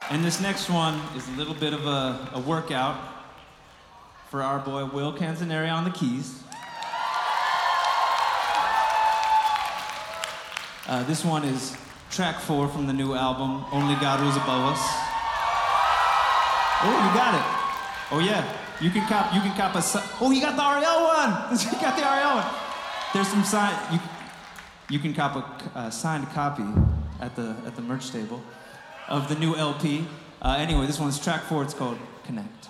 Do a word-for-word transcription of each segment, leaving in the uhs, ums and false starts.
And this next one is a little bit of a, a workout for our boy Will Canzaneri on the keys. Uh, this one is track four from the new album, Only God Rules Above Us. Oh, you got it. Oh yeah, you can cop. You can cop a. Oh, you got the Ariel one. You got the Ariel one. There's some sign. You, you can cop a uh, signed copy at the at the merch table of the new L P. Uh, anyway, this one's track four. It's called Connect.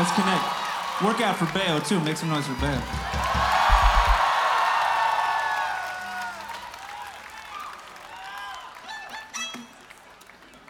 let's connect. Work out for Bayo too. Make some noise for Bayo.